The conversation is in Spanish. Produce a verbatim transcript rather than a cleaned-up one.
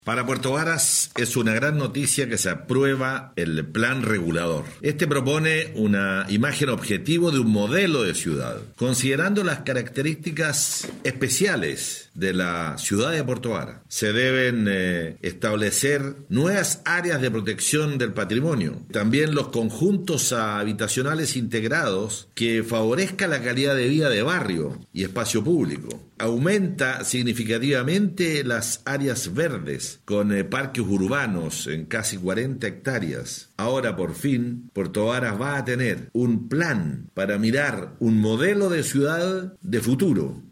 Para Puerto Varas es una gran noticia que se aprueba el plan regulador. Este propone una imagen objetivo de un modelo de ciudad, considerando las características especiales de la ciudad de Puerto Varas. Se deben eh, establecer nuevas áreas de protección del patrimonio, también los conjuntos habitacionales integrados que favorezcan la calidad de vida de barrio y espacio público. Aumenta significativamente las áreas verdes, con eh, parques urbanos en casi cuarenta hectáreas. Ahora, por fin, Puerto Varas va a tener un plan para mirar un modelo de ciudad de futuro.